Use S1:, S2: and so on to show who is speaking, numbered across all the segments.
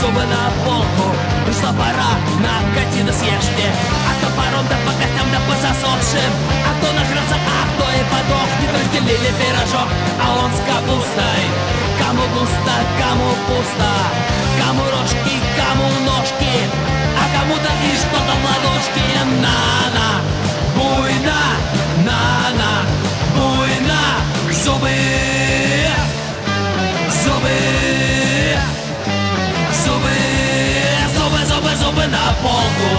S1: зубы на полку. Пришла пора, накати да съешьте. А топором да по костям да по засохшим. А кто нажрется, а кто и подохнет. Разделили пирожок, а он с капустой. Кому густо, кому пусто. Кому рожки, кому ножки. А кому-то и что-то в ладошке. На-на, буйна, на-на, буйна. Зубы, зубы, зубы, зубы, зубы, зубы на полку.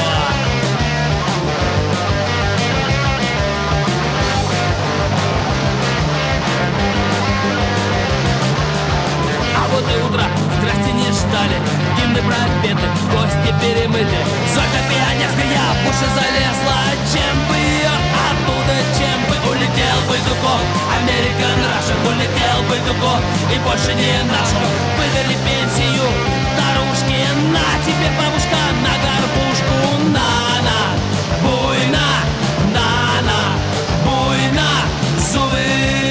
S1: А вот и утро, здрасте, не ждали. Гимны пропеты, гости перемыты. Золька пионерская в уши залезла. Чем бы ее оттуда, чем бы улетел бы Дуков. Американ Рашен улетел бы Дуков. И больше не нашел. Выдали пенсию старушки. На тебе, бабушка, на горбушку. На-на, буйна, на-на, буйна. Зубы,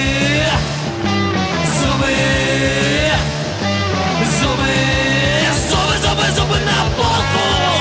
S1: зубы, зубы, зубы, зубы, зубы на полку.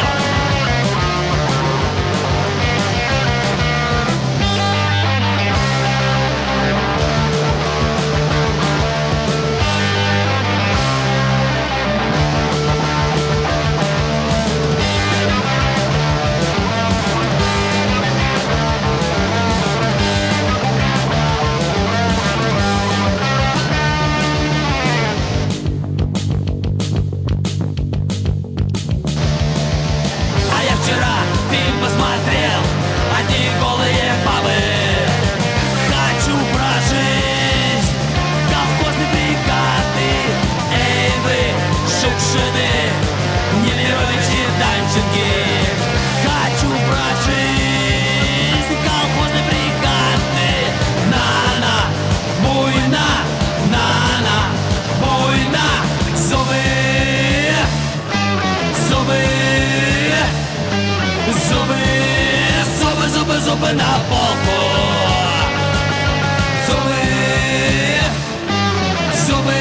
S1: Зубы на полку. Зубы, зубы,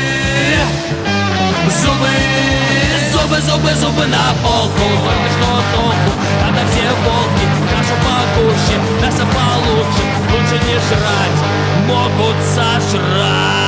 S1: зубы, зубы, зубы, зубы на полку. Только что толку, когда все волки кашу погуще, мясо получше, лучше не жрать, могут сожрать.